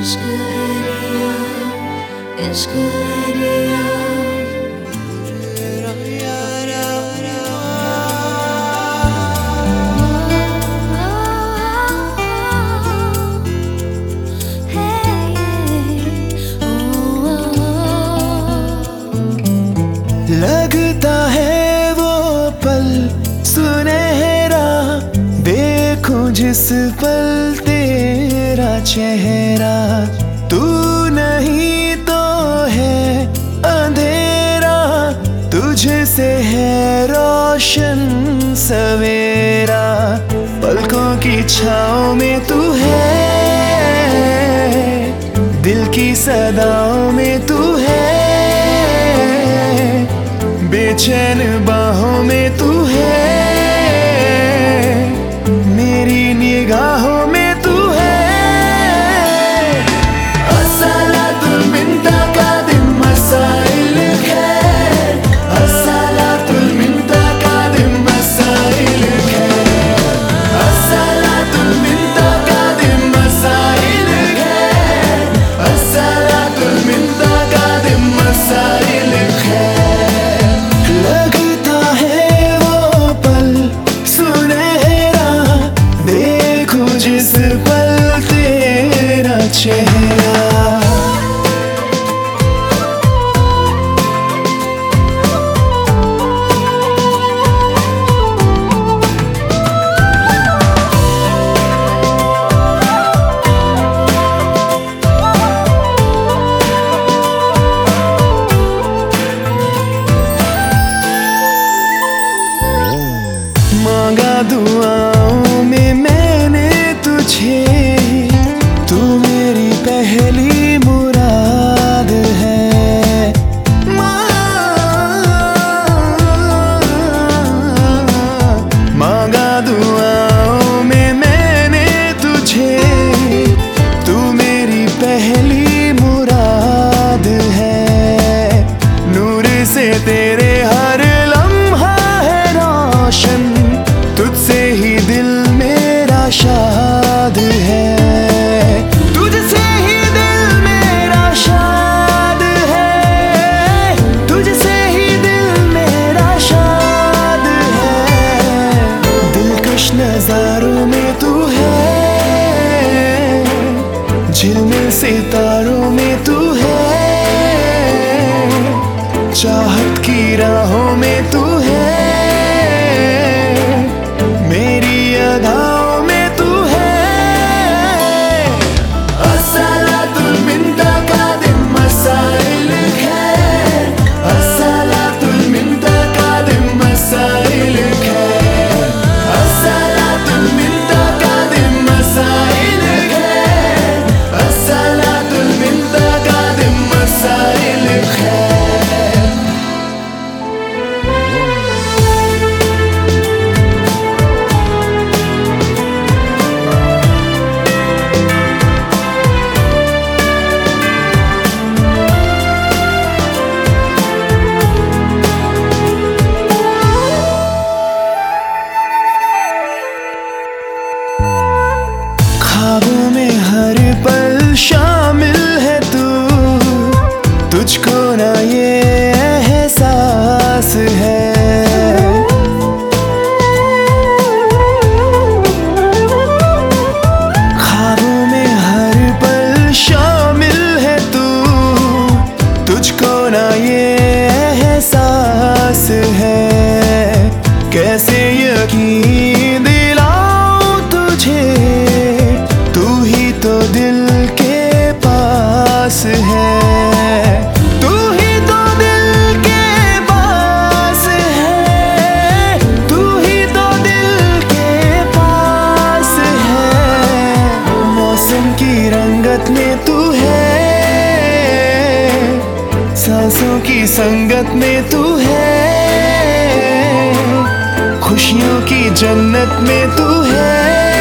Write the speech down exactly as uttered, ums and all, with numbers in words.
इश्क एरिया, इश्क एरिया। लगता है वो पल सुनहरा, देखूं जिस पल तेरा चेहरा। तू नहीं तो है अंधेरा, तुझसे है रोशन सवेरा। पलकों की छाँव में तू है, दिल की सदाओं में तू है, बेचैन बाहों में तू है, मेरी निगाहों में तू है। अस्सलातुल मिन तकादिम मसाइल खैर, अस्सलातुल मिन तकादिम मसाइल खैर, अस्सलातुल मिन तकादिम मसाइल खैर, अस्सलातुल मिन तकादिम मसाइल खैर। लगता है वो पल सुनहरा, देखो जिस पल तेरा चेहरा। मांगा दुआओं में मैंने तुझे, तू मेरी पहली मुराद है। मांगा दुआओं में मैंने तुझे, तू मेरी पहली मुराद है। नूर से तेरे हर लम्हा है रोशन, तुझसे ही दिल मेरा शाद है, तुझसे ही दिल मेरा शाद है, तुझसे ही दिल मेरा शाद है। दिलकश नजारों में तू है, झिलमिल सितारों में तू है, चाहत की राहों में तू है, मेरी अदाओं में तू है। अस्सलातुल मिन तकादिम मसाइल खैर, अस्सलातुल मिन तकादिम मसाइल खैर, अस्सलातुल मिन तकादिम मसाइल खैर, अस्सलातुल मिन तकादिम मसाइल खैर। ख्वाबों में हर पल शामिल है तू, तुझको ना ये एहसास है। ख्वाबों में हर पल शामिल है तू, तुझको ना ये एहसास है। कैसे यकीन दिलाऊं तुझे, तू ही तो दिल के पास है, तू ही तो दिल के पास है, तू ही तो दिल के पास है। मौसम की रंगत में तू है, सांसों की संगत में तू है, खुशियों की जन्नत में तू है।